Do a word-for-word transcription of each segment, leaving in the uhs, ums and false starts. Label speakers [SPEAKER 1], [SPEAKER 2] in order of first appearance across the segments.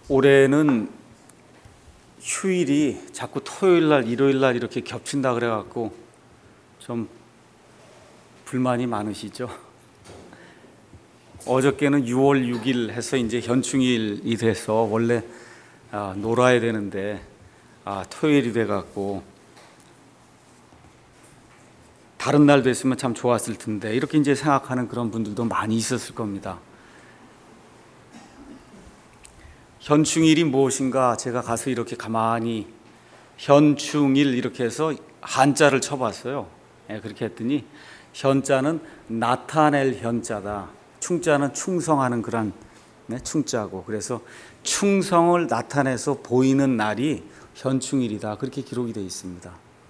[SPEAKER 1] 올해는 휴일이 자꾸 토요일 날, 일요일 날 이렇게 겹친다 그래갖고 좀 불만이 많으시죠? 어저께는 유월 육일 해서 이제 현충일이 돼서 원래 아, 놀아야 되는데 아, 토요일이 돼갖고 다른 날 됐으면 참 좋았을 텐데 이렇게 이제 생각하는 그런 분들도 많이 있었을 겁니다. 현충일이 무엇인가 제가 가서 이렇게 가만히 현충일 이렇게 해서 한자를 쳐봤어요. 예, 그렇게 했더니 현자는 나타낼 현자다. 충자는 충성하는 그런 네, 충자고 그래서 충성을 나타내서 보이는 날이 현충일이다. 그렇게 기록이 되어 있습니다.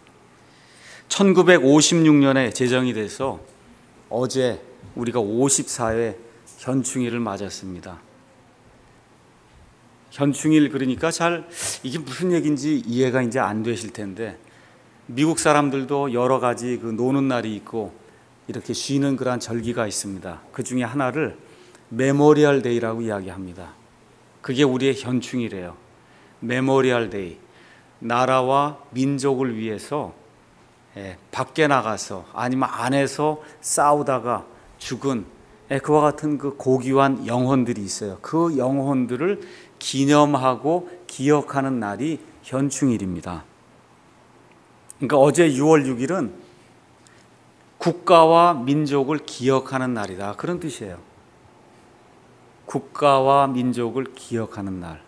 [SPEAKER 1] 천구백오십육 년에 제정이 돼서 어제 우리가 오십사 회 현충일을 맞았습니다. 현충일 그러니까 잘 이게 무슨 얘기인지 이해가 이제 안 되실 텐데 미국 사람들도 여러 가지 그 노는 날이 있고 이렇게 쉬는 그러한 절기가 있습니다. 그 중에 하나를 메모리얼 데이라고 이야기합니다. 그게 우리의 현충일이에요. 메모리얼 데이. 나라와 민족을 위해서 예, 밖에 나가서 아니면 안에서 싸우다가 죽은 예, 그와 같은 그 고귀한 영혼들이 있어요. 그 영혼들을 기념하고 기억하는 날이 현충일입니다. 그러니까 어제 유월 육일은 국가와 민족을 기억하는 날이다. 그런 뜻이에요. 국가와 민족을 기억하는 날.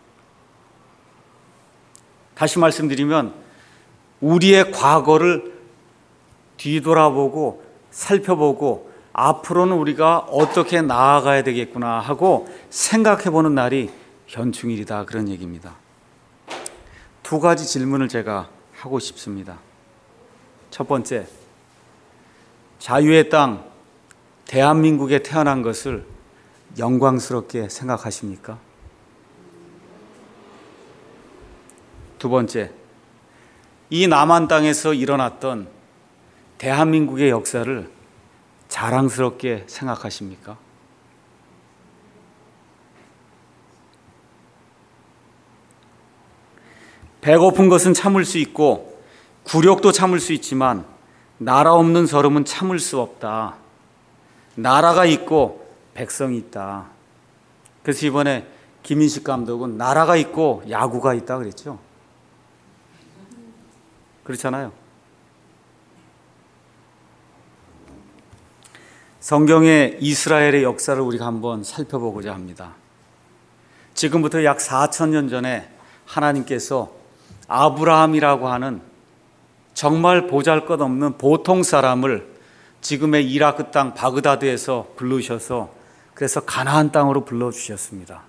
[SPEAKER 1] 다시 말씀드리면 우리의 과거를 뒤돌아보고 살펴보고 앞으로는 우리가 어떻게 나아가야 되겠구나 하고 생각해보는 날이 현충일이다. 그런 얘기입니다. 두 가지 질문을 제가 하고 싶습니다. 첫 번째, 자유의 땅 대한민국에 태어난 것을 영광스럽게 생각하십니까? 두 번째, 이 남한 땅에서 일어났던 대한민국의 역사를 자랑스럽게 생각하십니까? 배고픈 것은 참을 수 있고 굴욕도 참을 수 있지만 나라 없는 서름은 참을 수 없다. 나라가 있고 백성이 있다. 그래서 이번에 김인식 감독은 나라가 있고 야구가 있다 그랬죠. 그렇잖아요. 성경의 이스라엘의 역사를 우리가 한번 살펴보고자 합니다. 지금부터 약 사천 년 전에 하나님께서 아브라함이라고 하는 정말 보잘것없는 보통 사람을 지금의 이라크 땅 바그다드에서 부르셔서 그래서 가나안 땅으로 불러주셨습니다.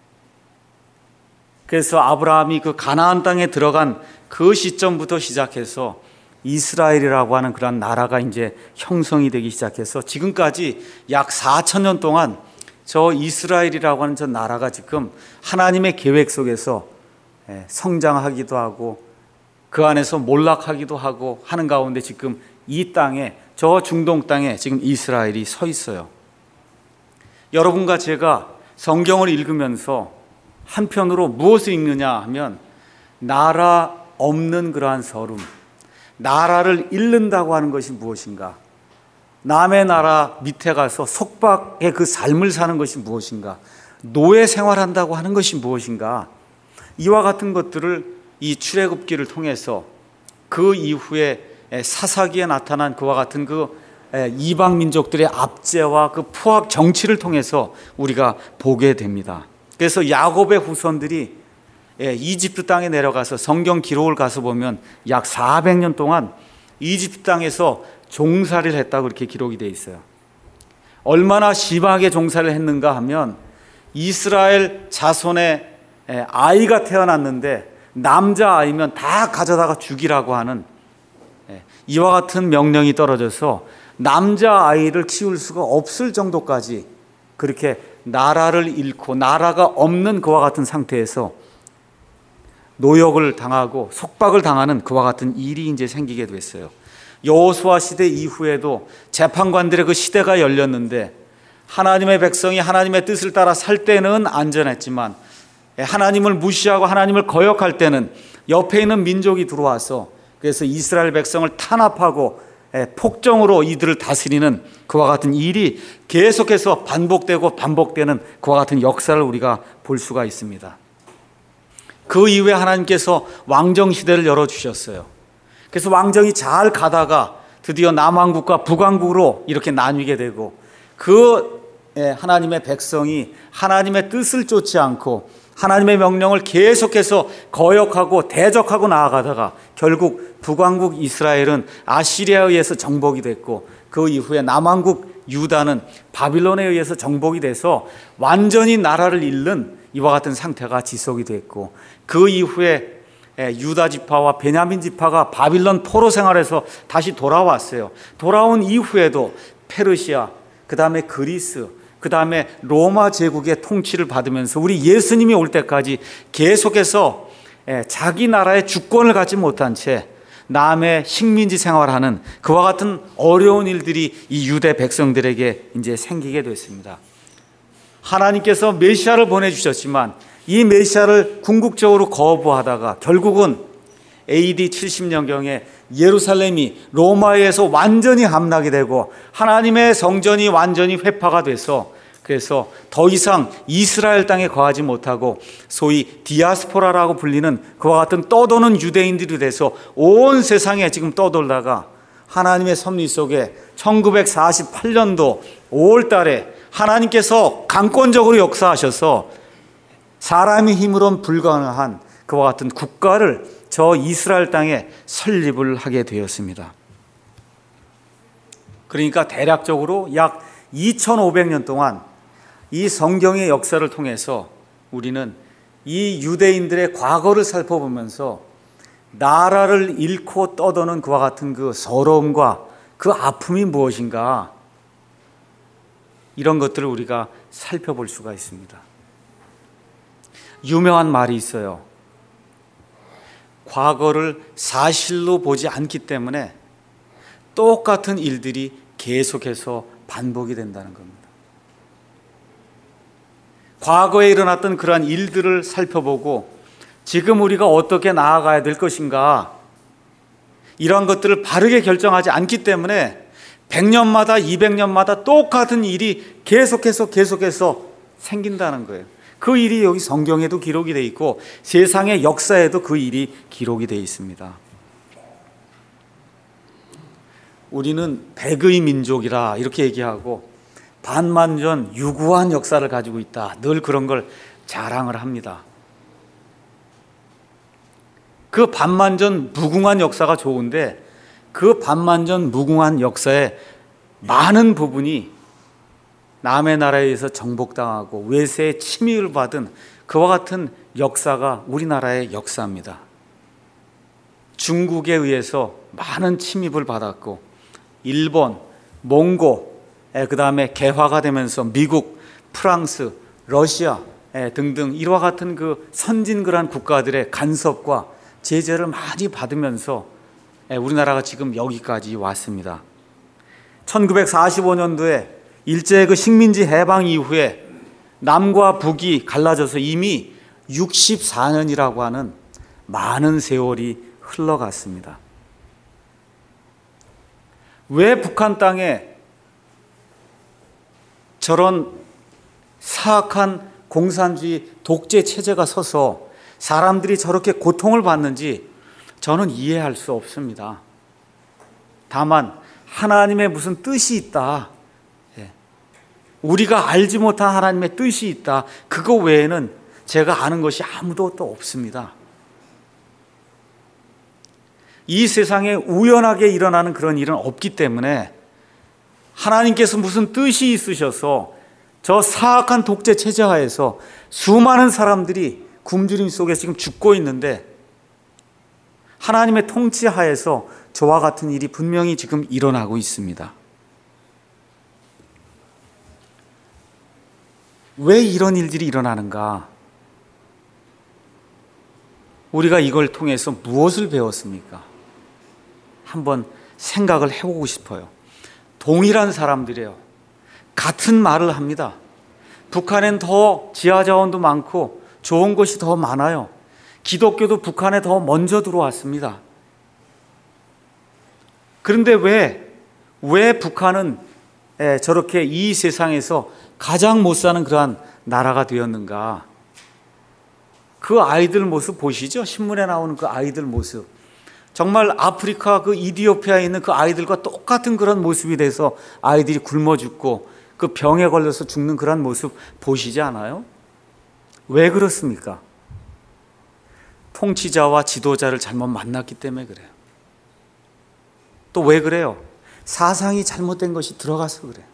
[SPEAKER 1] 그래서 아브라함이 그 가나안 땅에 들어간 그 시점부터 시작해서 이스라엘이라고 하는 그런 나라가 이제 형성이 되기 시작해서 지금까지 약 사천 년 동안 저 이스라엘이라고 하는 저 나라가 지금 하나님의 계획 속에서 성장하기도 하고 그 안에서 몰락하기도 하고 하는 가운데 지금 이 땅에 저 중동 땅에 지금 이스라엘이 서 있어요. 여러분과 제가 성경을 읽으면서 한편으로 무엇을 읽느냐 하면 나라 없는 그러한 서름, 나라를 잃는다고 하는 것이 무엇인가? 남의 나라 밑에 가서 속박의 그 삶을 사는 것이 무엇인가? 노예 생활한다고 하는 것이 무엇인가? 이와 같은 것들을 이 출애굽기를 통해서 그 이후에 사사기에 나타난 그와 같은 그 이방 민족들의 압제와 그 포압 정치를 통해서 우리가 보게 됩니다. 그래서 야곱의 후손들이 이집트 땅에 내려가서 성경 기록을 가서 보면 약 사백 년 동안 이집트 땅에서 종살이를 했다고 그렇게 기록이 되어 있어요. 얼마나 심하게 종살이를 했는가 하면 이스라엘 자손의 아이가 태어났는데 남자아이면 다 가져다가 죽이라고 하는 이와 같은 명령이 떨어져서 남자아이를 키울 수가 없을 정도까지 그렇게 나라를 잃고 나라가 없는 그와 같은 상태에서 노역을 당하고 속박을 당하는 그와 같은 일이 이제 생기게 됐어요. 여호수아 시대 이후에도 재판관들의 그 시대가 열렸는데 하나님의 백성이 하나님의 뜻을 따라 살 때는 안전했지만 하나님을 무시하고 하나님을 거역할 때는 옆에 있는 민족이 들어와서 그래서 이스라엘 백성을 탄압하고 폭정으로 이들을 다스리는 그와 같은 일이 계속해서 반복되고 반복되는 그와 같은 역사를 우리가 볼 수가 있습니다. 그 이후에 하나님께서 왕정시대를 열어주셨어요. 그래서 왕정이 잘 가다가 드디어 남왕국과 북왕국으로 이렇게 나뉘게 되고 그 하나님의 백성이 하나님의 뜻을 쫓지 않고 하나님의 명령을 계속해서 거역하고 대적하고 나아가다가 결국 북왕국 이스라엘은 아시리아에 의해서 정복이 됐고 그 이후에 남왕국 유다는 바빌론에 의해서 정복이 돼서 완전히 나라를 잃는 이와 같은 상태가 지속이 됐고 그 이후에 유다 지파와 베냐민 지파가 바빌론 포로 생활에서 다시 돌아왔어요. 돌아온 이후에도 페르시아, 그 다음에 그리스, 그 다음에 로마 제국의 통치를 받으면서 우리 예수님이 올 때까지 계속해서 자기 나라의 주권을 갖지 못한 채 남의 식민지 생활하는 그와 같은 어려운 일들이 이 유대 백성들에게 이제 생기게 됐습니다. 하나님께서 메시아를 보내주셨지만 이 메시아를 궁극적으로 거부하다가 결국은 에이디 칠십 년경에 예루살렘이 로마에 의해서 완전히 함락이 되고 하나님의 성전이 완전히 회파가 돼서 그래서 더 이상 이스라엘 땅에 거하지 못하고 소위 디아스포라라고 불리는 그와 같은 떠도는 유대인들이 돼서 온 세상에 지금 떠돌다가 하나님의 섭리 속에 천구백사십팔 년도 오월 달에 하나님께서 강권적으로 역사하셔서 사람의 힘으로는 불가능한 그와 같은 국가를 저 이스라엘 땅에 설립을 하게 되었습니다. 그러니까 대략적으로 약 이천오백 년 동안 이 성경의 역사를 통해서 우리는 이 유대인들의 과거를 살펴보면서 나라를 잃고 떠도는 그와 같은 그 서러움과 그 아픔이 무엇인가 이런 것들을 우리가 살펴볼 수가 있습니다. 유명한 말이 있어요. 과거를 사실로 보지 않기 때문에 똑같은 일들이 계속해서 반복이 된다는 겁니다. 과거에 일어났던 그러한 일들을 살펴보고 지금 우리가 어떻게 나아가야 될 것인가 이러한 것들을 바르게 결정하지 않기 때문에 백 년마다 이백 년마다 똑같은 일이 계속해서 계속해서 생긴다는 거예요. 그 일이 여기 성경에도 기록이 되어 있고 세상의 역사에도 그 일이 기록이 되어 있습니다. 우리는 백의 민족이라 이렇게 얘기하고 반만전 유구한 역사를 가지고 있다. 늘 그런 걸 자랑을 합니다. 그 반만전 무궁한 역사가 좋은데 그 반만전 무궁한 역사의 많은 부분이 남의 나라에 의해서 정복당하고 외세의 침입을 받은 그와 같은 역사가 우리나라의 역사입니다. 중국에 의해서 많은 침입을 받았고 일본, 몽고, 그 다음에 개화가 되면서 미국, 프랑스, 러시아 등등 이와 같은 그 선진국한 국가들의 간섭과 제재를 많이 받으면서 우리나라가 지금 여기까지 왔습니다. 천구백사십오 년도에 일제의 그 식민지 해방 이후에 남과 북이 갈라져서 이미 육십사 년이라고 하는 많은 세월이 흘러갔습니다. 왜 북한 땅에 저런 사악한 공산주의 독재 체제가 서서 사람들이 저렇게 고통을 받는지 저는 이해할 수 없습니다. 다만 하나님의 무슨 뜻이 있다. 우리가 알지 못한 하나님의 뜻이 있다. 그거 외에는 제가 아는 것이 아무도 또 없습니다. 이 세상에 우연하게 일어나는 그런 일은 없기 때문에 하나님께서 무슨 뜻이 있으셔서 저 사악한 독재 체제 하에서 수많은 사람들이 굶주림 속에 지금 죽고 있는데 하나님의 통치 하에서 저와 같은 일이 분명히 지금 일어나고 있습니다. 왜 이런 일들이 일어나는가? 우리가 이걸 통해서 무엇을 배웠습니까? 한번 생각을 해보고 싶어요. 동일한 사람들이에요. 같은 말을 합니다. 북한엔 더 지하 자원도 많고 좋은 것이 더 많아요. 기독교도 북한에 더 먼저 들어왔습니다. 그런데 왜, 왜 북한은 저렇게 이 세상에서 가장 못 사는 그러한 나라가 되었는가? 그 아이들 모습 보시죠? 신문에 나오는 그 아이들 모습. 정말 아프리카 그 이디오피아에 있는 그 아이들과 똑같은 그런 모습이 돼서 아이들이 굶어 죽고 그 병에 걸려서 죽는 그런 모습 보시지 않아요? 왜 그렇습니까? 통치자와 지도자를 잘못 만났기 때문에 그래요. 또 왜 그래요? 사상이 잘못된 것이 들어가서 그래요.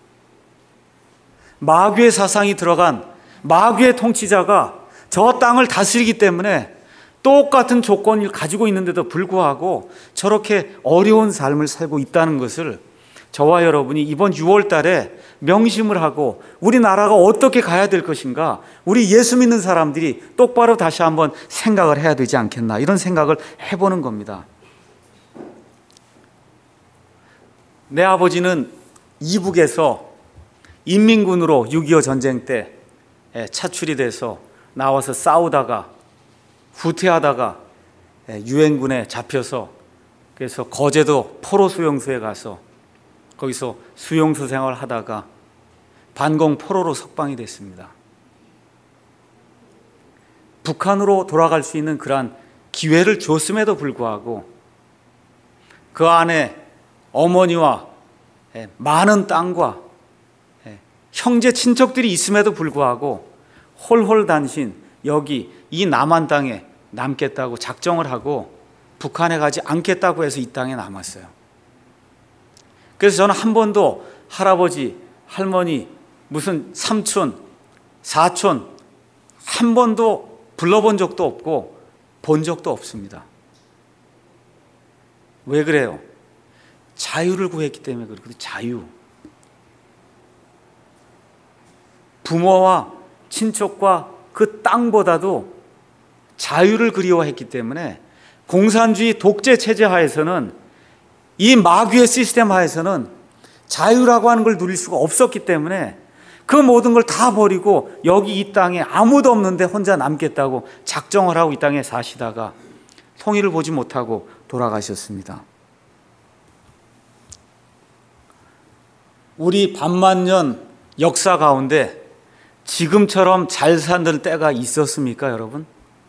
[SPEAKER 1] 마귀의 사상이 들어간 마귀의 통치자가 저 땅을 다스리기 때문에 똑같은 조건을 가지고 있는데도 불구하고 저렇게 어려운 삶을 살고 있다는 것을 저와 여러분이 이번 유월 달에 명심을 하고 우리나라가 어떻게 가야 될 것인가, 우리 예수 믿는 사람들이 똑바로 다시 한번 생각을 해야 되지 않겠나, 이런 생각을 해보는 겁니다. 내 아버지는 이북에서 인민군으로 육이오 전쟁 때 차출이 돼서 나와서 싸우다가 후퇴하다가 유엔군에 잡혀서 그래서 거제도 포로 수용소에 가서 거기서 수용소 생활을 하다가 반공 포로로 석방이 됐습니다. 북한으로 돌아갈 수 있는 그러한 기회를 줬음에도 불구하고 그 안에 어머니와 많은 땅과 형제 친척들이 있음에도 불구하고 홀홀단신 여기 이 남한 땅에 남겠다고 작정을 하고 북한에 가지 않겠다고 해서 이 땅에 남았어요. 그래서 저는 한 번도 할아버지, 할머니, 무슨 삼촌, 사촌 한 번도 불러본 적도 없고 본 적도 없습니다. 왜 그래요? 자유를 구했기 때문에 그렇거든요. 자유. 부모와 친척과 그 땅보다도 자유를 그리워했기 때문에 공산주의 독재 체제 하에서는, 이 마귀의 시스템 하에서는 자유라고 하는 걸 누릴 수가 없었기 때문에 그 모든 걸 다 버리고 여기 이 땅에 아무도 없는데 혼자 남겠다고 작정을 하고 이 땅에 사시다가 통일을 보지 못하고 돌아가셨습니다. 우리 반만년 역사 가운데 지금처럼 잘 사는 때가 있었습니까, 여러분?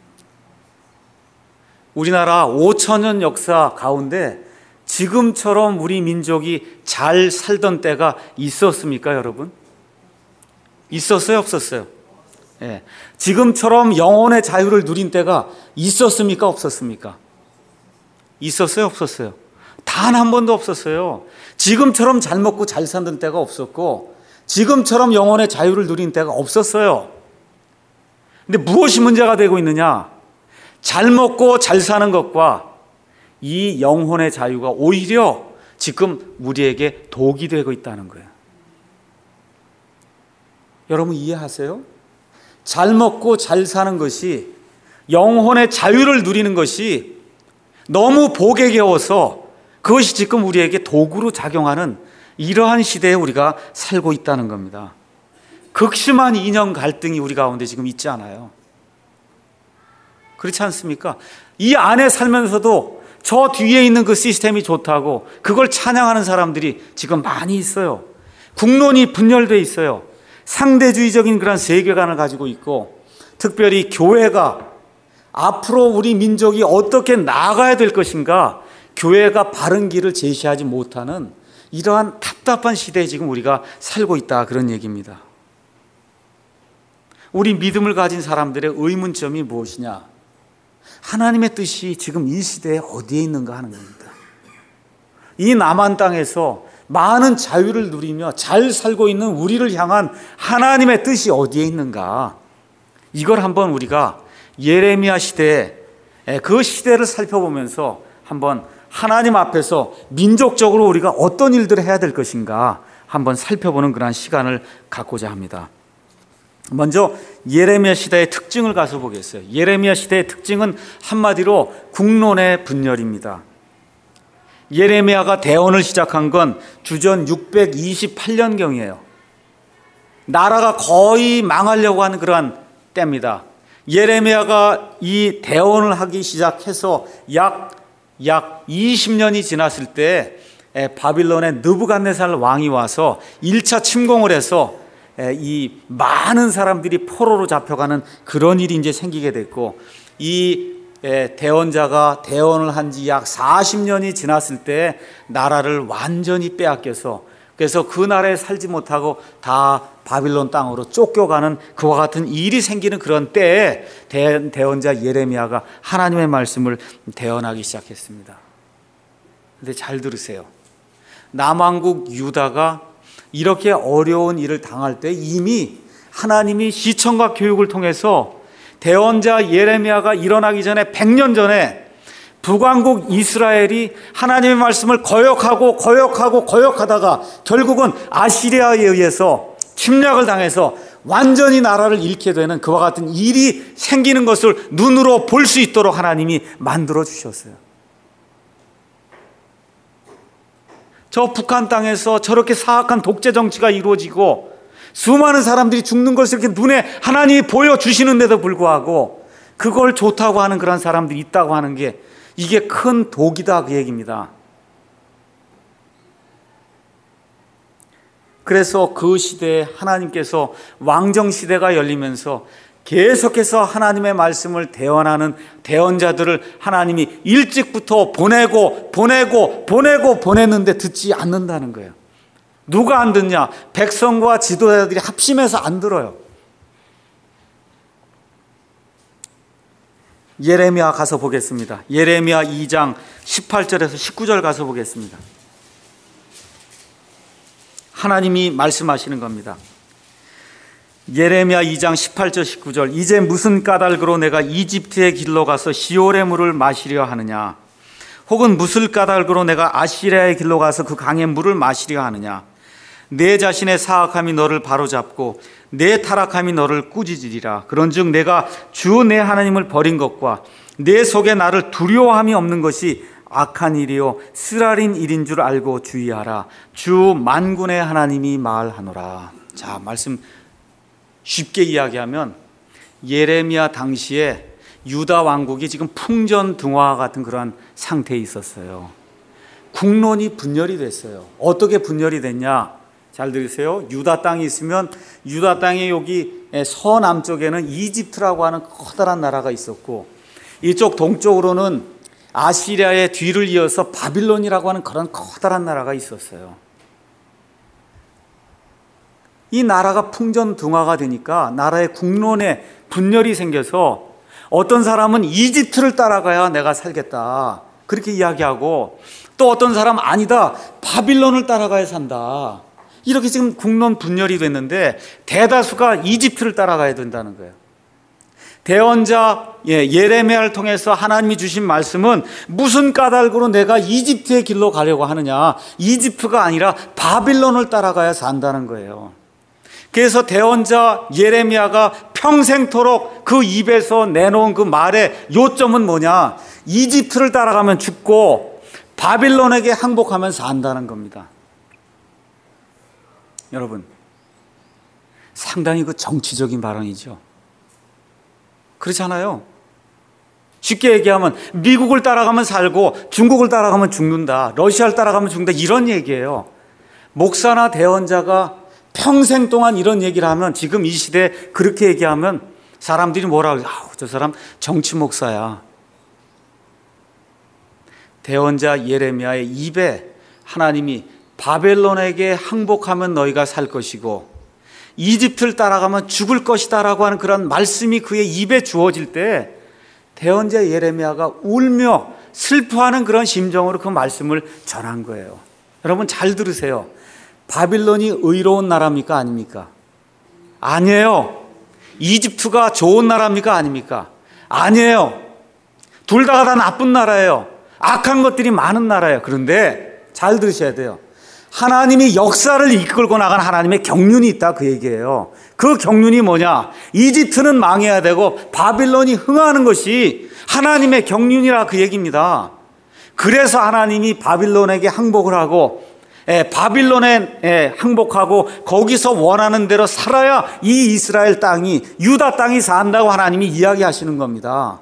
[SPEAKER 1] 우리나라 오천 년 역사 가운데 지금처럼 우리 민족이 잘 살던 때가 있었습니까, 여러분? 있었어요, 없었어요? 예. 지금처럼 영혼의 자유를 누린 때가 있었습니까, 없었습니까? 있었어요, 없었어요? 단 한 번도 없었어요. 지금처럼 잘 먹고 잘 사는 때가 없었고 지금처럼 영혼의 자유를 누린 때가 없었어요. 근데 무엇이 문제가 되고 있느냐? 잘 먹고 잘 사는 것과 이 영혼의 자유가 오히려 지금 우리에게 독이 되고 있다는 거예요. 여러분 이해하세요? 잘 먹고 잘 사는 것이, 영혼의 자유를 누리는 것이 너무 복에 겨워서 그것이 지금 우리에게 도구로 작용하는 이러한 시대에 우리가 살고 있다는 겁니다. 극심한 이념 갈등이 우리 가운데 지금 있지 않아요? 그렇지 않습니까? 이 안에 살면서도 저 뒤에 있는 그 시스템이 좋다고 그걸 찬양하는 사람들이 지금 많이 있어요. 국론이 분열되어 있어요. 상대주의적인 그런 세계관을 가지고 있고, 특별히 교회가 앞으로 우리 민족이 어떻게 나아가야 될 것인가, 교회가 바른 길을 제시하지 못하는 이러한 답답한 시대에 지금 우리가 살고 있다, 그런 얘기입니다. 우리 믿음을 가진 사람들의 의문점이 무엇이냐? 하나님의 뜻이 지금 이 시대에 어디에 있는가 하는 겁니다. 이 남한 땅에서 많은 자유를 누리며 잘 살고 있는 우리를 향한 하나님의 뜻이 어디에 있는가? 이걸 한번 우리가 예레미야 시대에, 그 시대를 살펴보면서 한번 하나님 앞에서 민족적으로 우리가 어떤 일들을 해야 될 것인가 한번 살펴보는 그런 시간을 갖고자 합니다. 먼저 예레미야 시대의 특징을 가서 보겠어요. 예레미야 시대의 특징은 한마디로 국론의 분열입니다. 예레미야가 대언을 시작한 건 주전 육백이십팔 년경이에요. 나라가 거의 망하려고 하는 그러한 때입니다. 예레미야가 이 대언을 하기 시작해서 약, 약 이십 년이 지났을 때 바빌론의 느부갓네살 왕이 와서 일 차 침공을 해서 이 많은 사람들이 포로로 잡혀가는 그런 일이 이제 생기게 됐고, 이 대언자가 대언을 한 지 약 사십 년이 지났을 때 나라를 완전히 빼앗겨서, 그래서 그 나라에 살지 못하고 다 바빌론 땅으로 쫓겨가는 그와 같은 일이 생기는 그런 때에 대언자 예레미야가 하나님의 말씀을 대언하기 시작했습니다. 근데 잘 들으세요. 남왕국 유다가 이렇게 어려운 일을 당할 때 이미 하나님이 시청각 교육을 통해서 대언자 예레미야가 일어나기 전에 백 년 전에 북왕국 이스라엘이 하나님의 말씀을 거역하고 거역하고 거역하다가 결국은 아시리아에 의해서 침략을 당해서 완전히 나라를 잃게 되는 그와 같은 일이 생기는 것을 눈으로 볼 수 있도록 하나님이 만들어 주셨어요. 저 북한 땅에서 저렇게 사악한 독재 정치가 이루어지고 수많은 사람들이 죽는 것을 이렇게 눈에 하나님이 보여주시는데도 불구하고 그걸 좋다고 하는 그런 사람들이 있다고 하는 게 이게 큰 독이다, 그 얘기입니다. 그래서 그 시대에 하나님께서 왕정시대가 열리면서 계속해서 하나님의 말씀을 대언하는 대언자들을 하나님이 일찍부터 보내고 보내고 보내고 보냈는데 듣지 않는다는 거예요. 누가 안 듣냐? 백성과 지도자들이 합심해서 안 들어요. 예레미야 가서 보겠습니다. 예레미야 이 장 십팔 절에서 십구 절 가서 보겠습니다. 하나님이 말씀하시는 겁니다. 예레미야 이 장 십팔 절 십구 절. 이제 무슨 까닭으로 내가 이집트의 길로 가서 시올의 물을 마시려 하느냐? 혹은 무슨 까닭으로 내가 아시리아의 길로 가서 그 강의 물을 마시려 하느냐? 내 자신의 사악함이 너를 바로잡고 내 타락함이 너를 꾸짖으리라. 그런즉 내가 주 내 하나님을 버린 것과 내 속에 나를 두려워함이 없는 것이 악한 일이요 쓰라린 일인 줄 알고 주의하라. 주 만군의 하나님이 말하노라. 자, 말씀 쉽게 이야기하면 예레미야 당시에 유다 왕국이 지금 풍전등화 같은 그러한 상태에 있었어요. 국론이 분열이 됐어요. 어떻게 분열이 됐냐? 잘 들으세요. 유다 땅이 있으면 유다 땅의 여기 서남쪽에는 이집트라고 하는 커다란 나라가 있었고, 이쪽 동쪽으로는 아시리아의 뒤를 이어서 바빌론이라고 하는 그런 커다란 나라가 있었어요. 이 나라가 풍전등화가 되니까 나라의 국론에 분열이 생겨서 어떤 사람은 이집트를 따라가야 내가 살겠다 그렇게 이야기하고, 또 어떤 사람은 아니다, 바빌론을 따라가야 산다, 이렇게 지금 국론 분열이 됐는데 대다수가 이집트를 따라가야 된다는 거예요. 대언자 예레미야를 통해서 하나님이 주신 말씀은 무슨 까닭으로 내가 이집트의 길로 가려고 하느냐? 이집트가 아니라 바빌론을 따라가야 산다는 거예요. 그래서 대언자 예레미야가 평생토록 그 입에서 내놓은 그 말의 요점은 뭐냐? 이집트를 따라가면 죽고 바빌론에게 항복하면 산다는 겁니다. 여러분, 상당히 그 정치적인 발언이죠. 그렇잖아요. 쉽게 얘기하면 미국을 따라가면 살고 중국을 따라가면 죽는다, 러시아를 따라가면 죽는다, 이런 얘기예요. 목사나 대언자가 평생 동안 이런 얘기를 하면, 지금 이 시대에 그렇게 얘기하면 사람들이 뭐라 그래요? 아우, 저 사람 정치 목사야. 대언자 예레미야의 입에 하나님이 바벨론에게 항복하면 너희가 살 것이고 이집트를 따라가면 죽을 것이다 라고 하는 그런 말씀이 그의 입에 주어질 때 대언자 예레미야가 울며 슬퍼하는 그런 심정으로 그 말씀을 전한 거예요. 여러분 잘 들으세요. 바빌론이 의로운 나라입니까? 아닙니까? 아니에요. 이집트가 좋은 나라입니까? 아닙니까? 아니에요. 둘 다가 다 나쁜 나라예요. 악한 것들이 많은 나라예요. 그런데 잘 들으셔야 돼요. 하나님이 역사를 이끌고 나간 하나님의 경륜이 있다, 그 얘기예요. 그 경륜이 뭐냐? 이집트는 망해야 되고 바빌론이 흥하는 것이 하나님의 경륜이라 그 얘기입니다. 그래서 하나님이 바빌론에게 항복을 하고 바빌론에 항복하고 거기서 원하는 대로 살아야 이 이스라엘 땅이, 유다 땅이 산다고 하나님이 이야기하시는 겁니다.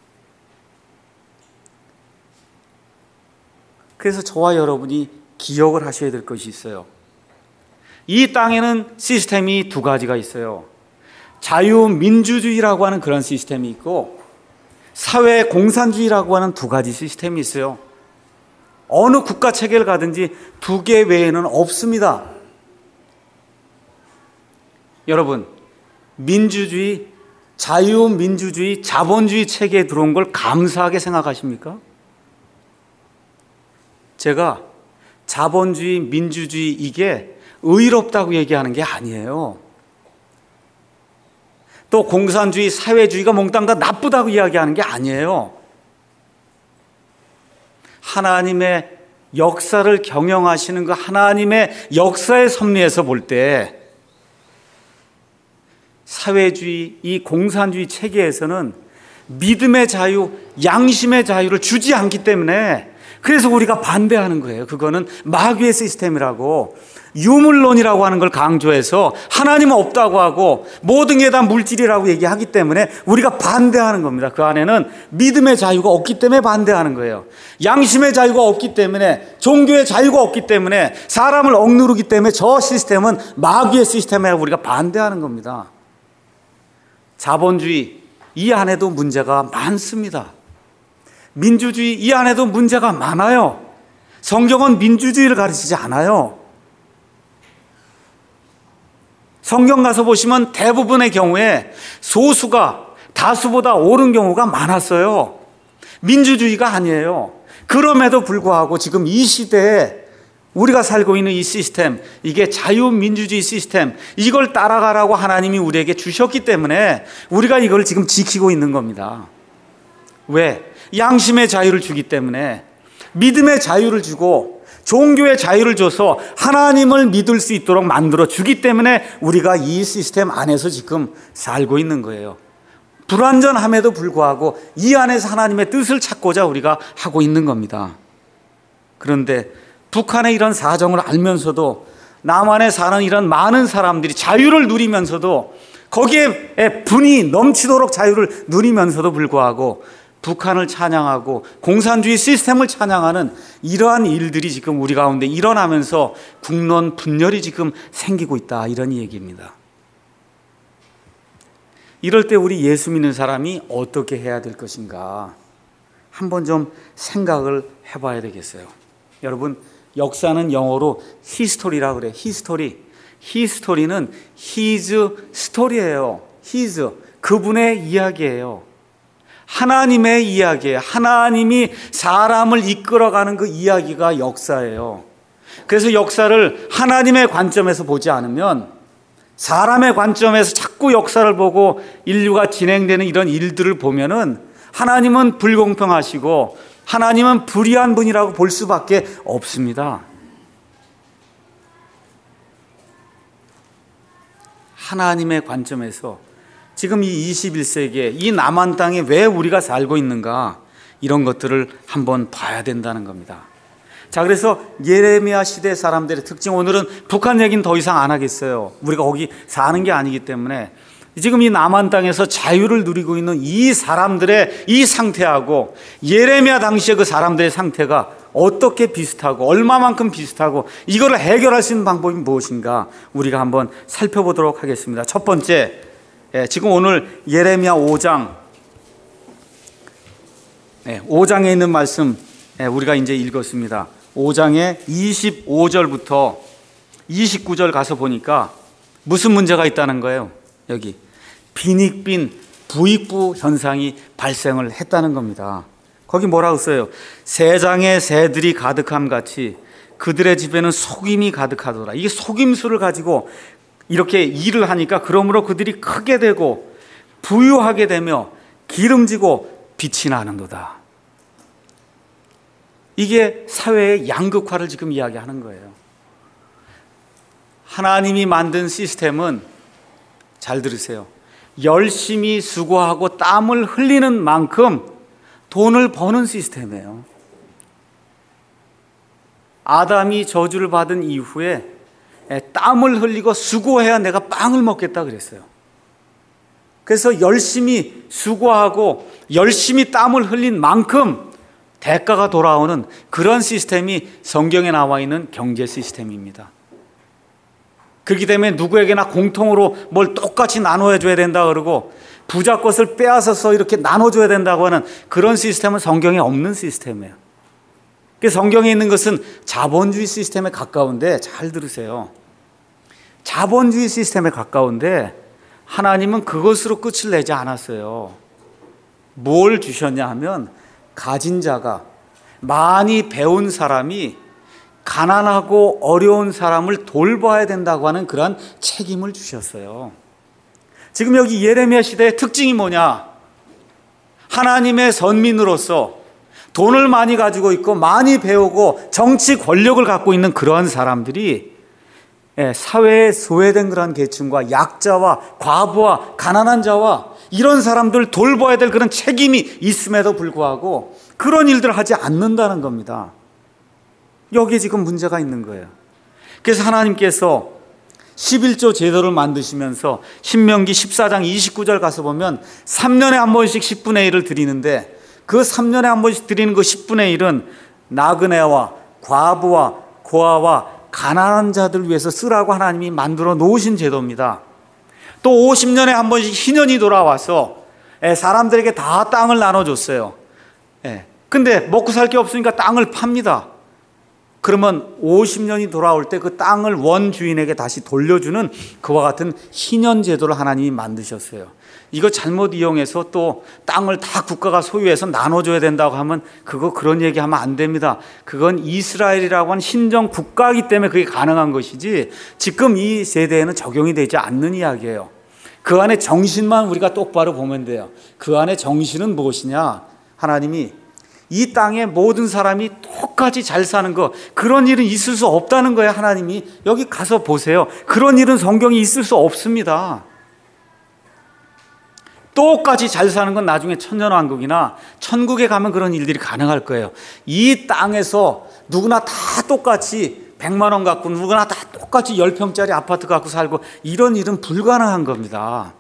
[SPEAKER 1] 그래서 저와 여러분이 기억을 하셔야 될 것이 있어요. 이 땅에는 시스템이 두 가지가 있어요. 자유민주주의라고 하는 그런 시스템이 있고 사회공산주의라고 하는 두 가지 시스템이 있어요. 어느 국가 체계를 가든지 두 개 외에는 없습니다. 여러분, 민주주의, 자유민주주의, 자본주의 체계에 들어온 걸 감사하게 생각하십니까? 제가 자본주의, 민주주의 이게 의롭다고 얘기하는 게 아니에요. 또 공산주의, 사회주의가 몽땅 다 나쁘다고 이야기하는 게 아니에요. 하나님의 역사를 경영하시는 그 하나님의 역사의 섭리에서 볼 때 사회주의, 이 공산주의 체계에서는 믿음의 자유, 양심의 자유를 주지 않기 때문에 그래서 우리가 반대하는 거예요. 그거는 마귀의 시스템이라고, 유물론이라고 하는 걸 강조해서 하나님은 없다고 하고 모든 게 다 물질이라고 얘기하기 때문에 우리가 반대하는 겁니다. 그 안에는 믿음의 자유가 없기 때문에 반대하는 거예요. 양심의 자유가 없기 때문에, 종교의 자유가 없기 때문에, 사람을 억누르기 때문에 저 시스템은 마귀의 시스템이라고 우리가 반대하는 겁니다. 자본주의, 이 안에도 문제가 많습니다. 민주주의, 이 안에도 문제가 많아요. 성경은 민주주의를 가르치지 않아요. 성경 가서 보시면 대부분의 경우에 소수가 다수보다 옳은 경우가 많았어요. 민주주의가 아니에요. 그럼에도 불구하고 지금 이 시대에 우리가 살고 있는 이 시스템, 이게 자유민주주의 시스템, 이걸 따라가라고 하나님이 우리에게 주셨기 때문에 우리가 이걸 지금 지키고 있는 겁니다. 왜? 양심의 자유를 주기 때문에, 믿음의 자유를 주고 종교의 자유를 줘서 하나님을 믿을 수 있도록 만들어 주기 때문에 우리가 이 시스템 안에서 지금 살고 있는 거예요. 불완전함에도 불구하고 이 안에서 하나님의 뜻을 찾고자 우리가 하고 있는 겁니다. 그런데 북한의 이런 사정을 알면서도 남한에 사는 이런 많은 사람들이 자유를 누리면서도, 거기에 분이 넘치도록 자유를 누리면서도 불구하고 북한을 찬양하고 공산주의 시스템을 찬양하는 이러한 일들이 지금 우리 가운데 일어나면서 국론 분열이 지금 생기고 있다, 이런 얘기입니다. 이럴 때 우리 예수 믿는 사람이 어떻게 해야 될 것인가 한번 좀 생각을 해봐야 되겠어요. 여러분, 역사는 영어로 히스토리라 그래요. 히스토리. 히스토리는 his 스토리예요. his, 그분의 이야기예요. 하나님의 이야기예요. 하나님이 사람을 이끌어가는 그 이야기가 역사예요. 그래서 역사를 하나님의 관점에서 보지 않으면, 사람의 관점에서 자꾸 역사를 보고 인류가 진행되는 이런 일들을 보면은 하나님은 불공평하시고 하나님은 불의한 분이라고 볼 수밖에 없습니다. 하나님의 관점에서 지금 이 이십일 세기에 이 남한 땅에 왜 우리가 살고 있는가, 이런 것들을 한번 봐야 된다는 겁니다. 자, 그래서 예레미야 시대 사람들의 특징, 오늘은 북한 얘기는 더 이상 안 하겠어요. 우리가 거기 사는 게 아니기 때문에. 지금 이 남한 땅에서 자유를 누리고 있는 이 사람들의 이 상태하고 예레미야 당시의 그 사람들의 상태가 어떻게 비슷하고 얼마만큼 비슷하고 이거를 해결할 수 있는 방법이 무엇인가 우리가 한번 살펴보도록 하겠습니다. 첫 번째, 지금 오늘 예레미야 오 장 오 장에 있는 말씀 우리가 이제 읽었습니다. 오 장의 이십오 절부터 이십구 절 가서 보니까 무슨 문제가 있다는 거예요. 여기 빈익빈 부익부 현상이 발생을 했다는 겁니다. 거기 뭐라고 써요? 새장에 새들이 가득함 같이 그들의 집에는 속임이 가득하더라. 이게 속임수를 가지고 이렇게 일을 하니까 그러므로 그들이 크게 되고 부유하게 되며 기름지고 빛이 나는도다. 이게 사회의 양극화를 지금 이야기하는 거예요. 하나님이 만든 시스템은, 잘 들으세요, 열심히 수고하고 땀을 흘리는 만큼 돈을 버는 시스템이에요. 아담이 저주를 받은 이후에 땀을 흘리고 수고해야 내가 빵을 먹겠다 그랬어요. 그래서 열심히 수고하고 열심히 땀을 흘린 만큼 대가가 돌아오는 그런 시스템이 성경에 나와 있는 경제 시스템입니다. 그렇기 때문에 누구에게나 공통으로 뭘 똑같이 나눠줘야 된다 그러고 부자 것을 빼앗아서 이렇게 나눠줘야 된다고 하는 그런 시스템은 성경에 없는 시스템이에요. 그래서 성경에 있는 것은 자본주의 시스템에 가까운데, 잘 들으세요. 자본주의 시스템에 가까운데 하나님은 그것으로 끝을 내지 않았어요. 뭘 주셨냐 하면 가진 자가, 많이 배운 사람이 가난하고 어려운 사람을 돌봐야 된다고 하는 그런 책임을 주셨어요. 지금 여기 예레미야 시대의 특징이 뭐냐? 하나님의 선민으로서 돈을 많이 가지고 있고 많이 배우고 정치 권력을 갖고 있는 그러한 사람들이 사회에 소외된 그런 계층과 약자와 과부와 가난한 자와 이런 사람들 돌봐야 될 그런 책임이 있음에도 불구하고 그런 일들을 하지 않는다는 겁니다. 여기에 지금 문제가 있는 거예요. 그래서 하나님께서 십일조 제도를 만드시면서 신명기 십사 장 이십구 절 가서 보면 삼 년에 한 번씩 십분의 일을 드리는데, 그 삼 년에 한 번씩 드리는 그 십분의 일은 나그네와 과부와 고아와 가난한 자들 위해서 쓰라고 하나님이 만들어 놓으신 제도입니다. 또 오십 년에 한 번씩 희년이 돌아와서 사람들에게 다 땅을 나눠줬어요. 근데 먹고 살 게 없으니까 땅을 팝니다. 그러면 오십 년이 돌아올 때 그 땅을 원주인에게 다시 돌려주는 그와 같은 희년 제도를 하나님이 만드셨어요. 이거 잘못 이용해서 또 땅을 다 국가가 소유해서 나눠줘야 된다고 하면 그거 그런 얘기하면 안 됩니다. 그건 이스라엘이라고 하는 신정 국가이기 때문에 그게 가능한 것이지 지금 이 세대에는 적용이 되지 않는 이야기예요. 그 안에 정신만 우리가 똑바로 보면 돼요. 그 안에 정신은 무엇이냐? 하나님이 이 땅에 모든 사람이 똑같이 잘 사는 거, 그런 일은 있을 수 없다는 거예요. 하나님이 여기 가서 보세요. 그런 일은 성경에 있을 수 없습니다. 똑같이 잘 사는 건 나중에 천년왕국이나 천국에 가면 그런 일들이 가능할 거예요. 이 땅에서 누구나 다 똑같이 백만 원 갖고 누구나 다 똑같이 십 평짜리 아파트 갖고 살고 이런 일은 불가능한 겁니다.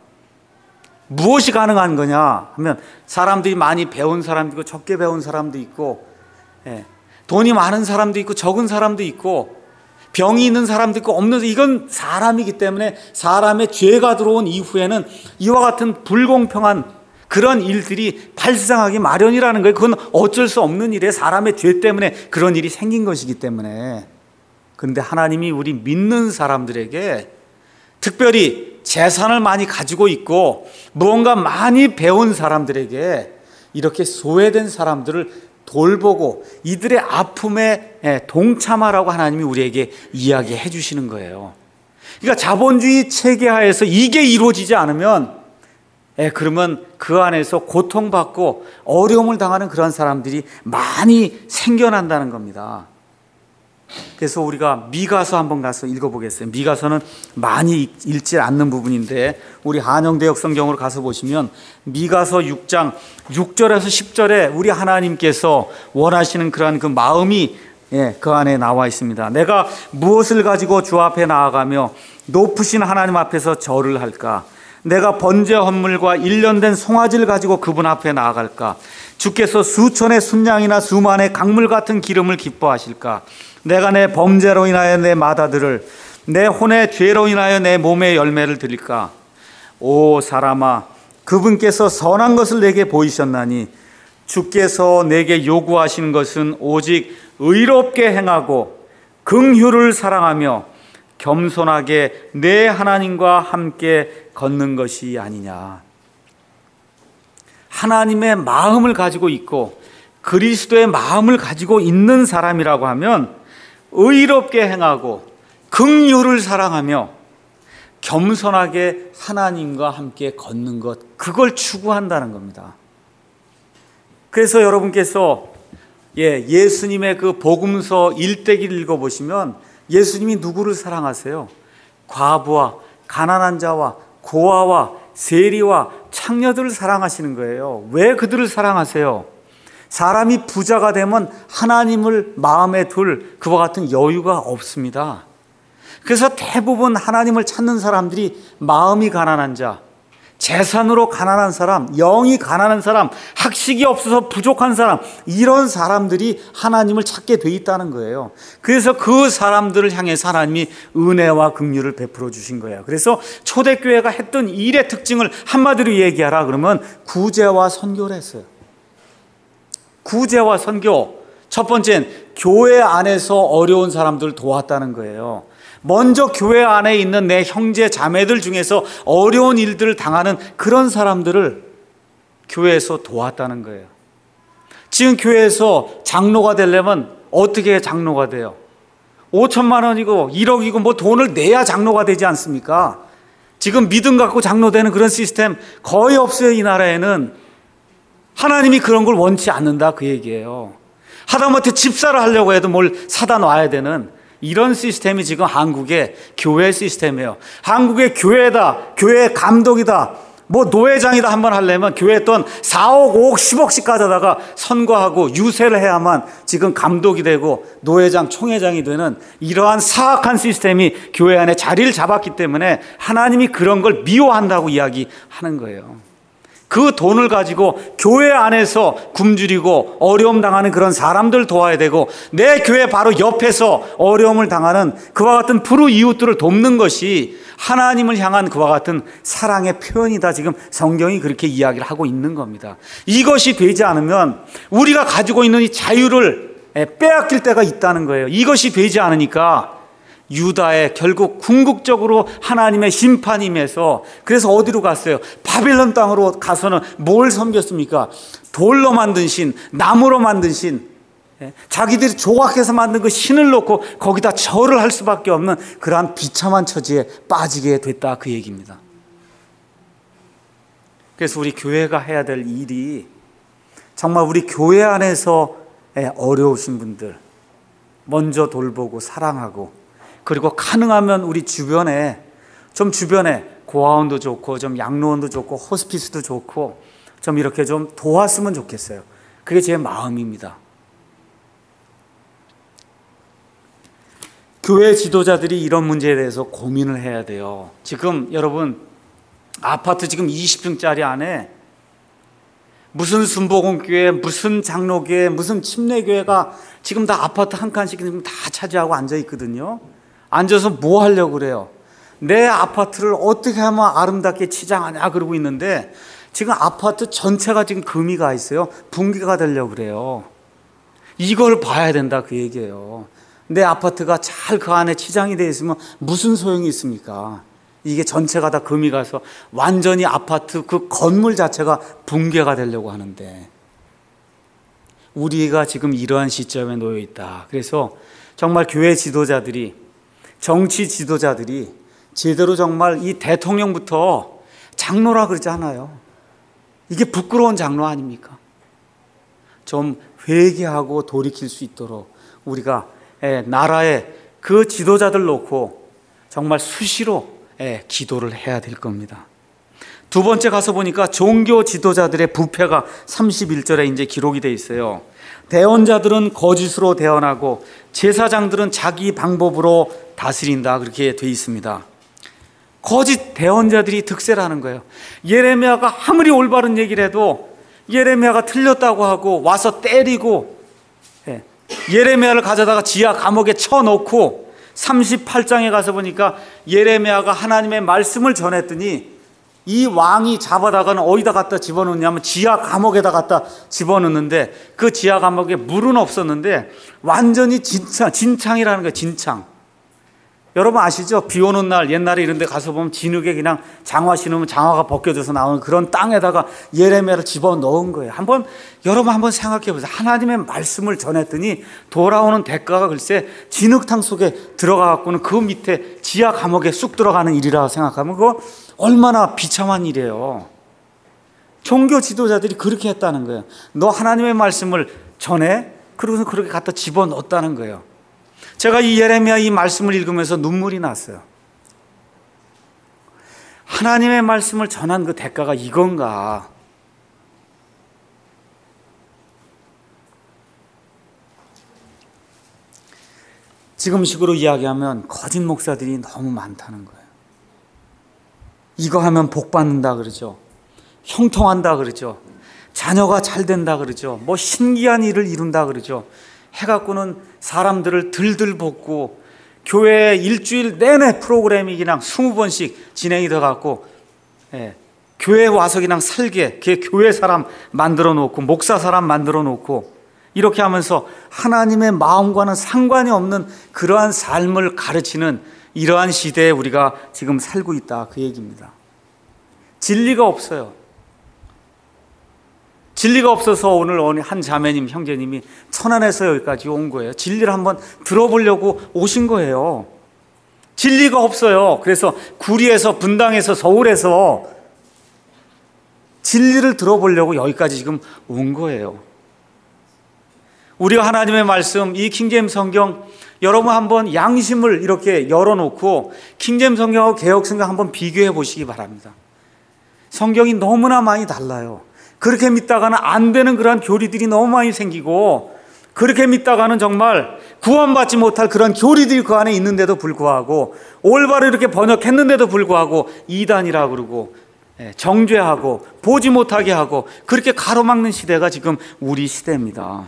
[SPEAKER 1] 무엇이 가능한 거냐 하면 사람들이 많이 배운 사람도 있고 적게 배운 사람도 있고, 예, 돈이 많은 사람도 있고 적은 사람도 있고, 병이 있는 사람도 있고 없는, 이건 사람이기 때문에 사람의 죄가 들어온 이후에는 이와 같은 불공평한 그런 일들이 발생하기 마련이라는 거예요. 그건 어쩔 수 없는 일이에요. 사람의 죄 때문에 그런 일이 생긴 것이기 때문에. 그런데 하나님이 우리 믿는 사람들에게 특별히 재산을 많이 가지고 있고 무언가 많이 배운 사람들에게 이렇게 소외된 사람들을 돌보고 이들의 아픔에 동참하라고 하나님이 우리에게 이야기해 주시는 거예요. 그러니까 자본주의 체계하에서 이게 이루어지지 않으면 그러면 그 안에서 고통받고 어려움을 당하는 그런 사람들이 많이 생겨난다는 겁니다. 그래서 우리가 미가서 한번 가서 읽어보겠어요. 미가서는 많이 읽지 않는 부분인데 우리 한영대역 성경으로 가서 보시면 미가서 육 장 육 절에서 십 절에 우리 하나님께서 원하시는 그러한 그 마음이 예, 그 안에 나와 있습니다. 내가 무엇을 가지고 주 앞에 나아가며 높으신 하나님 앞에서 절을 할까? 내가 번제 헌물과 일년된 송아지를 가지고 그분 앞에 나아갈까? 주께서 수천의 순양이나 수만의 강물 같은 기름을 기뻐하실까? 내가 내 범죄로 인하여 내 마다들을, 내 혼의 죄로 인하여 내 몸의 열매를 드릴까? 오 사람아, 그분께서 선한 것을 내게 보이셨나니 주께서 내게 요구하시는 것은 오직 의롭게 행하고 긍휼을 사랑하며 겸손하게 내 하나님과 함께 걷는 것이 아니냐. 하나님의 마음을 가지고 있고 그리스도의 마음을 가지고 있는 사람이라고 하면 의롭게 행하고 긍휼을 사랑하며 겸손하게 하나님과 함께 걷는 것, 그걸 추구한다는 겁니다. 그래서 여러분께서 예, 예수님의 그 복음서 일대기를 읽어보시면 예수님이 누구를 사랑하세요? 과부와 가난한 자와 고아와 세리와 창녀들을 사랑하시는 거예요. 왜 그들을 사랑하세요? 사람이 부자가 되면 하나님을 마음에 둘 그와 같은 여유가 없습니다. 그래서 대부분 하나님을 찾는 사람들이 마음이 가난한 자, 재산으로 가난한 사람, 영이 가난한 사람, 학식이 없어서 부족한 사람, 이런 사람들이 하나님을 찾게 돼 있다는 거예요. 그래서 그 사람들을 향해서 하나님이 은혜와 긍휼을 베풀어 주신 거예요. 그래서 초대교회가 했던 일의 특징을 한마디로 얘기하라 그러면 구제와 선교를 했어요. 구제와 선교. 첫 번째는 교회 안에서 어려운 사람들을 도왔다는 거예요. 먼저 교회 안에 있는 내 형제 자매들 중에서 어려운 일들을 당하는 그런 사람들을 교회에서 도왔다는 거예요. 지금 교회에서 장로가 되려면 어떻게 장로가 돼요? 오천만 원이고 일억이고 뭐 돈을 내야 장로가 되지 않습니까? 지금 믿음 갖고 장로되는 그런 시스템 거의 없어요. 이 나라에는. 하나님이 그런 걸 원치 않는다 그 얘기예요. 하다못해 집사를 하려고 해도 뭘 사다 놔야 되는 이런 시스템이 지금 한국의 교회 시스템이에요. 한국의 교회다, 교회 감독이다, 뭐 노회장이다 한번 하려면 교회 돈 사억, 오억, 십억씩 가져다가 선거하고 유세를 해야만 지금 감독이 되고 노회장, 총회장이 되는 이러한 사악한 시스템이 교회 안에 자리를 잡았기 때문에 하나님이 그런 걸 미워한다고 이야기하는 거예요. 그 돈을 가지고 교회 안에서 굶주리고 어려움 당하는 그런 사람들 도와야 되고 내 교회 바로 옆에서 어려움을 당하는 그와 같은 불우 이웃들을 돕는 것이 하나님을 향한 그와 같은 사랑의 표현이다. 지금 성경이 그렇게 이야기를 하고 있는 겁니다. 이것이 되지 않으면 우리가 가지고 있는 이 자유를 빼앗길 때가 있다는 거예요. 이것이 되지 않으니까 유다에 결국 궁극적으로 하나님의 심판이 임해서 그래서 어디로 갔어요? 바빌론 땅으로 가서는 뭘 섬겼습니까? 돌로 만든 신, 나무로 만든 신, 자기들이 조각해서 만든 그 신을 놓고 거기다 절을 할 수밖에 없는 그러한 비참한 처지에 빠지게 됐다 그 얘기입니다. 그래서 우리 교회가 해야 될 일이 정말 우리 교회 안에서 어려우신 분들 먼저 돌보고 사랑하고 그리고 가능하면 우리 주변에 좀 주변에 고아원도 좋고 좀 양로원도 좋고 호스피스도 좋고 좀 이렇게 좀 도왔으면 좋겠어요. 그게 제 마음입니다. 교회 지도자들이 이런 문제에 대해서 고민을 해야 돼요. 지금 여러분 아파트 지금 이십 층짜리 안에 무슨 순복음교회, 무슨 장로교회, 무슨 침례교회가 지금 다 아파트 한 칸씩 지금 다 차지하고 앉아 있거든요. 앉아서 뭐 하려고 그래요? 내 아파트를 어떻게 하면 아름답게 치장하냐 그러고 있는데 지금 아파트 전체가 지금 금이 가 있어요. 붕괴가 되려고 그래요. 이걸 봐야 된다 그 얘기예요. 내 아파트가 잘 그 안에 치장이 되어 있으면 무슨 소용이 있습니까? 이게 전체가 다 금이 가서 완전히 아파트 그 건물 자체가 붕괴가 되려고 하는데 우리가 지금 이러한 시점에 놓여 있다. 그래서 정말 교회 지도자들이 정치 지도자들이 제대로 정말 이 대통령부터 장로라 그러지 않아요. 이게 부끄러운 장로 아닙니까? 좀 회개하고 돌이킬 수 있도록 우리가 나라의 그 지도자들 놓고 정말 수시로 기도를 해야 될 겁니다. 두 번째 가서 보니까 종교 지도자들의 부패가 삼십일 절에 이제 기록이 돼 있어요. 대언자들은 거짓으로 대언하고 제사장들은 자기 방법으로 다스린다 그렇게 돼 있습니다. 거짓 대언자들이 득세라는 거예요. 예레미야가 아무리 올바른 얘기를 해도 예레미야가 틀렸다고 하고 와서 때리고 예레미야를 가져다가 지하 감옥에 쳐놓고 삼십팔 장에 가서 보니까 예레미야가 하나님의 말씀을 전했더니 이 왕이 잡아다가는 어디다 갖다 집어넣냐면 지하 감옥에다 갖다 집어넣는데 그 지하 감옥에 물은 없었는데 완전히 진창, 진창이라는 거예요. 진창. 여러분 아시죠? 비 오는 날 옛날에 이런 데 가서 보면 진흙에 그냥 장화 신으면 장화가 벗겨져서 나오는 그런 땅에다가 예레미야를 집어넣은 거예요. 한번 여러분 한번 생각해 보세요. 하나님의 말씀을 전했더니 돌아오는 대가가 글쎄 진흙탕 속에 들어가 갖고는 그 밑에 지하 감옥에 쑥 들어가는 일이라고 생각하면 그거 얼마나 비참한 일이에요. 종교 지도자들이 그렇게 했다는 거예요. 너 하나님의 말씀을 전해? 그러고서 그렇게 갖다 집어넣었다는 거예요. 제가 이 예레미야 이 말씀을 읽으면서 눈물이 났어요. 하나님의 말씀을 전한 그 대가가 이건가? 지금식으로 이야기하면 거짓 목사들이 너무 많다는 거예요. 이거 하면 복 받는다 그러죠. 형통한다 그러죠. 자녀가 잘 된다 그러죠. 뭐 신기한 일을 이룬다 그러죠. 해갖고는 사람들을 들들 볶고 교회에 일주일 내내 프로그램이 그냥 스무 번씩 진행이 돼갖고, 예, 교회 와서 그냥 살게 교회 사람 만들어 놓고 목사 사람 만들어 놓고 이렇게 하면서 하나님의 마음과는 상관이 없는 그러한 삶을 가르치는 이러한 시대에 우리가 지금 살고 있다, 그 얘기입니다. 진리가 없어요. 진리가 없어서 오늘 한 자매님, 형제님이 천안에서 여기까지 온 거예요. 진리를 한번 들어보려고 오신 거예요. 진리가 없어요. 그래서 구리에서, 분당에서, 서울에서 진리를 들어보려고 여기까지 지금 온 거예요. 우리가 하나님의 말씀, 이 킹제임스 성경, 여러분 한번 양심을 이렇게 열어놓고 킹제임스 성경하고 개역 성경 한번 비교해 보시기 바랍니다. 성경이 너무나 많이 달라요. 그렇게 믿다가는 안 되는 그런 교리들이 너무 많이 생기고, 그렇게 믿다가는 정말 구원받지 못할 그런 교리들이 그 안에 있는데도 불구하고, 올바로 이렇게 번역했는데도 불구하고 이단이라고 그러고 정죄하고 보지 못하게 하고 그렇게 가로막는 시대가 지금 우리 시대입니다.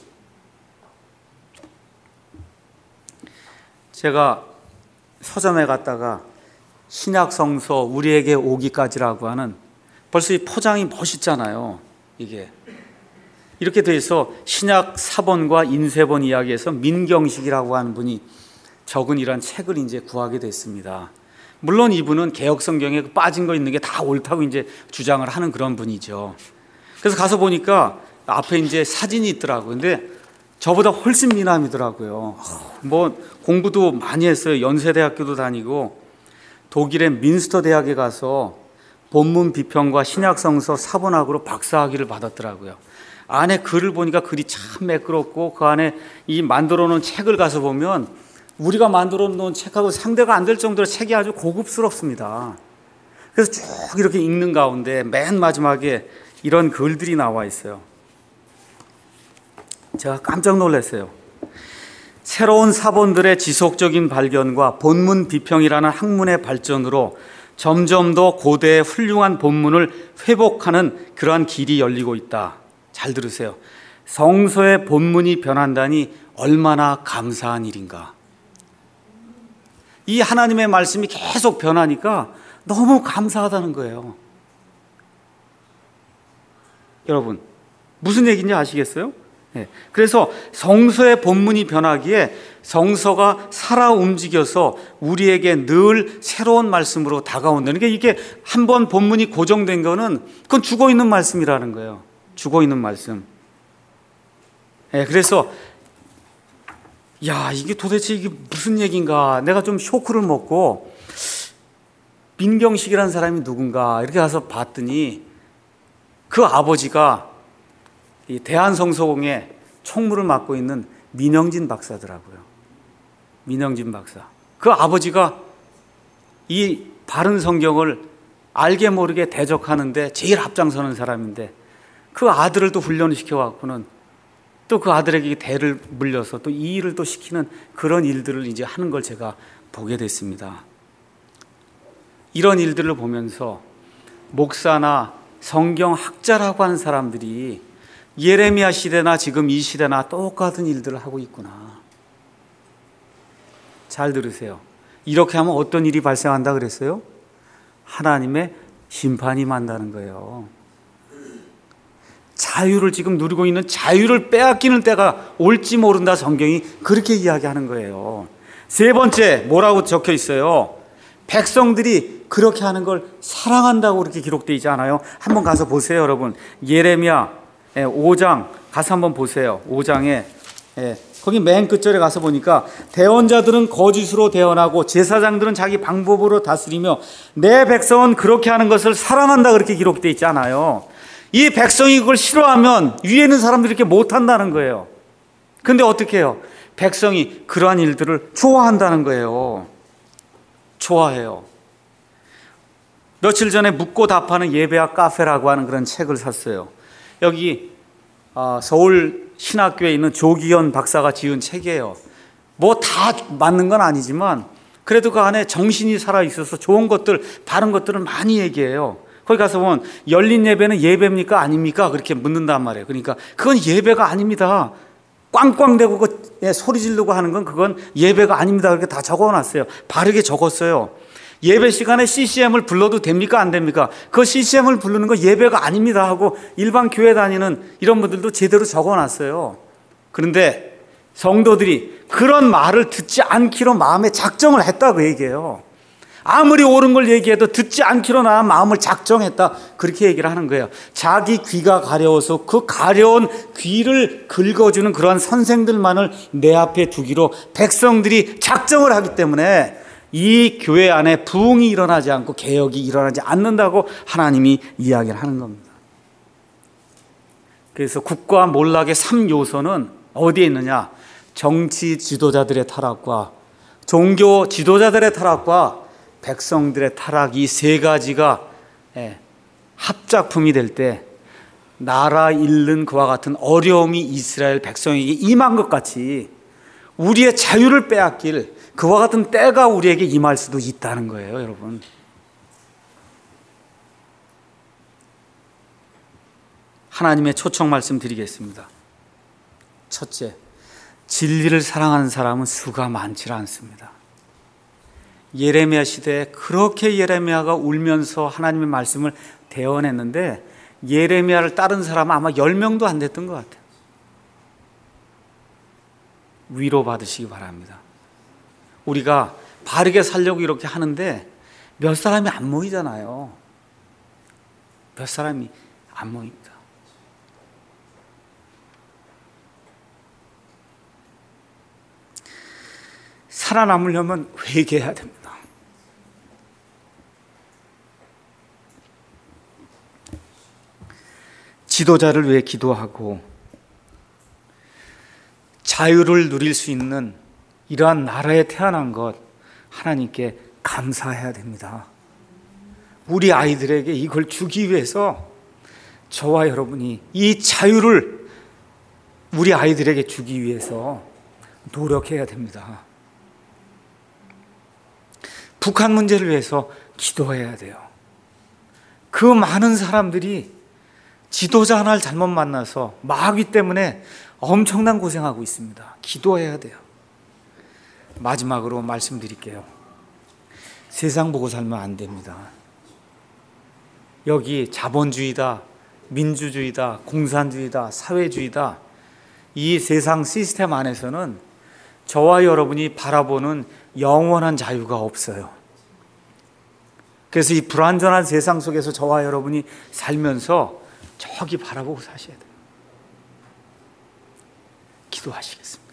[SPEAKER 1] 제가 서점에 갔다가 신약성서 우리에게 오기까지라고 하는, 벌써 이 포장이 멋있잖아요. 이게 이렇게 돼 있어 신약 사본과 인쇄본 이야기에서 민경식이라고 하는 분이 적은 이런 책을 이제 구하게 됐습니다. 물론 이분은 개역 성경에 빠진 거 있는 게 다 옳다고 이제 주장을 하는 그런 분이죠. 그래서 가서 보니까 앞에 이제 사진이 있더라고요. 근데 저보다 훨씬 미남이더라고요. 뭐 공부도 많이 했어요. 연세대학교도 다니고 독일의 민스터 대학에 가서 본문 비평과 신약성서 사본학으로 박사학위를 받았더라고요. 안에 글을 보니까 글이 참 매끄럽고, 그 안에 이 만들어 놓은 책을 가서 보면 우리가 만들어 놓은 책하고 상대가 안 될 정도로 책이 아주 고급스럽습니다. 그래서 쭉 이렇게 읽는 가운데 맨 마지막에 이런 글들이 나와 있어요. 제가 깜짝 놀랐어요. 새로운 사본들의 지속적인 발견과 본문 비평이라는 학문의 발전으로 점점 더 고대의 훌륭한 본문을 회복하는 그러한 길이 열리고 있다. 잘 들으세요. 성서의 본문이 변한다니 얼마나 감사한 일인가. 이 하나님의 말씀이 계속 변하니까 너무 감사하다는 거예요. 여러분, 무슨 얘기인지 아시겠어요? 네. 그래서 성서의 본문이 변하기에 성서가 살아 움직여서 우리에게 늘 새로운 말씀으로 다가온다는 게, 이게 한번 본문이 고정된 거는 그건 죽어 있는 말씀이라는 거예요. 죽어 있는 말씀. 네, 그래서 야, 이게 도대체 이게 무슨 얘기인가? 내가 좀 쇼크를 먹고 민경식이라는 사람이 누군가 이렇게 가서 봤더니 그 아버지가 이 대한성서공의 총무를 맡고 있는 민영진 박사더라고요. 민영진 박사. 그 아버지가 이 바른 성경을 알게 모르게 대적하는데 제일 앞장서는 사람인데, 그 아들을 또 훈련을 시켜갖고는 또 그 아들에게 대를 물려서 또 이 일을 또 시키는 그런 일들을 이제 하는 걸 제가 보게 됐습니다. 이런 일들을 보면서 목사나 성경학자라고 하는 사람들이 예레미야 시대나 지금 이 시대나 똑같은 일들을 하고 있구나. 잘 들으세요. 이렇게 하면 어떤 일이 발생한다 그랬어요? 하나님의 심판이 만다는 거예요. 자유를 지금 누리고 있는 자유를 빼앗기는 때가 올지 모른다. 성경이 그렇게 이야기하는 거예요. 세 번째, 뭐라고 적혀 있어요? 백성들이 그렇게 하는 걸 사랑한다고 그렇게 기록되어 있지 않아요? 한번 가서 보세요, 여러분. 예레미야 오 장 가서 한번 보세요. 오 장에 거기 맨 끝절에 가서 보니까 대언자들은 거짓으로 대언하고 제사장들은 자기 방법으로 다스리며 내 백성은 그렇게 하는 것을 사랑한다 그렇게 기록되어 있지 않아요? 이 백성이 그걸 싫어하면 위에 있는 사람들이 이렇게 못한다는 거예요. 근데 어떻게 해요? 백성이 그러한 일들을 좋아한다는 거예요. 좋아해요. 며칠 전에 묻고 답하는 예배와 카페라고 하는 그런 책을 샀어요. 여기 서울 신학교에 있는 조기현 박사가 지은 책이에요. 뭐 다 다 맞는 건 아니지만 그래도 그 안에 정신이 살아있어서 좋은 것들, 바른 것들을 많이 얘기해요. 거기 가서 보면 열린 예배는 예배입니까? 아닙니까? 그렇게 묻는단 말이에요. 그러니까 그건 예배가 아닙니다. 꽝꽝대고 그 소리 지르고 하는 건 그건 예배가 아닙니다. 그렇게 다 적어놨어요. 바르게 적었어요. 예배 시간에 씨씨엠을 불러도 됩니까? 안 됩니까? 그 씨씨엠을 부르는 거 예배가 아닙니다 하고 일반 교회 다니는 이런 분들도 제대로 적어놨어요. 그런데 성도들이 그런 말을 듣지 않기로 마음에 작정을 했다 그 얘기예요. 아무리 옳은 걸 얘기해도 듣지 않기로 나 마음을 작정했다 그렇게 얘기를 하는 거예요. 자기 귀가 가려워서 그 가려운 귀를 긁어주는 그러한 선생들만을 내 앞에 두기로 백성들이 작정을 하기 때문에 이 교회 안에 부흥이 일어나지 않고 개혁이 일어나지 않는다고 하나님이 이야기를 하는 겁니다. 그래서 국가 몰락의 삼 요소는 어디에 있느냐? 정치 지도자들의 타락과 종교 지도자들의 타락과 백성들의 타락, 이 세 가지가 합작품이 될 때 나라 잃는 그와 같은 어려움이 이스라엘 백성에게 임한 것 같이 우리의 자유를 빼앗길 그와 같은 때가 우리에게 임할 수도 있다는 거예요, 여러분. 하나님의 초청 말씀 드리겠습니다. 첫째, 진리를 사랑하는 사람은 수가 많지 않습니다. 예레미야 시대에 그렇게 예레미야가 울면서 하나님의 말씀을 대언했는데 예레미야를 따른 사람은 아마 열 명도 안 됐던 것 같아요. 위로받으시기 바랍니다. 우리가 바르게 살려고 이렇게 하는데 몇 사람이 안 모이잖아요. 몇 사람이 안 모입니다. 살아남으려면 회개해야 됩니다. 지도자를 위해 기도하고 자유를 누릴 수 있는 이러한 나라에 태어난 것 하나님께 감사해야 됩니다. 우리 아이들에게 이걸 주기 위해서 저와 여러분이 이 자유를 우리 아이들에게 주기 위해서 노력해야 됩니다. 북한 문제를 위해서 기도해야 돼요. 그 많은 사람들이 지도자 하나를 잘못 만나서 마귀 때문에 엄청난 고생하고 있습니다. 기도해야 돼요. 마지막으로 말씀드릴게요. 세상 보고 살면 안 됩니다. 여기 자본주의다, 민주주의다, 공산주의다, 사회주의다, 이 세상 시스템 안에서는 저와 여러분이 바라보는 영원한 자유가 없어요. 그래서 이 불완전한 세상 속에서 저와 여러분이 살면서 저기 바라보고 사셔야 돼요. 기도하시겠습니다.